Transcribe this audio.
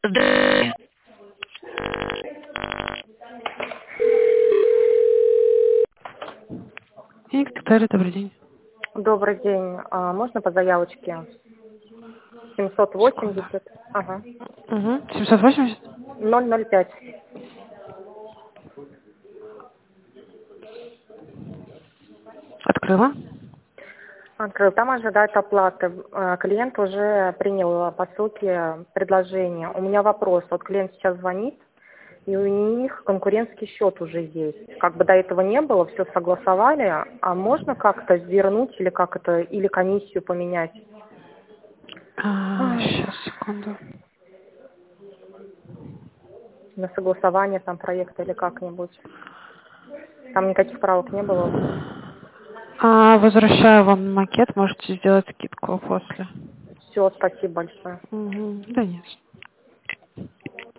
Да. Виктория, добрый день. Добрый день. Можно по заявочке? Секунду. 780. Ага. 780? 005. Открыла. Открыл. Там ожидает оплаты. Клиент уже принял, по сути, предложение. У меня вопрос. Вот клиент сейчас звонит, и у них конкурентский счет уже есть. Как бы до этого не было, все согласовали. А можно как-то вернуть или как это, или комиссию поменять? Сейчас, секунду. На согласование там проекта или как-нибудь. Там никаких правок не было. Возвращаю вам макет, можете сделать скидку после. Все, спасибо большое. Да нет.